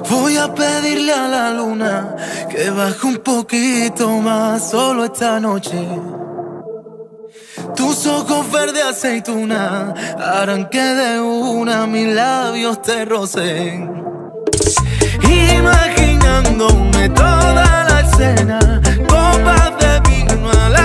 Voy a pedirle a la luna que baje un poquito más solo esta noche. Tus ojos verde aceituna harán que de una mis labios te rocen. Imaginándome toda la escena, copas de vino a la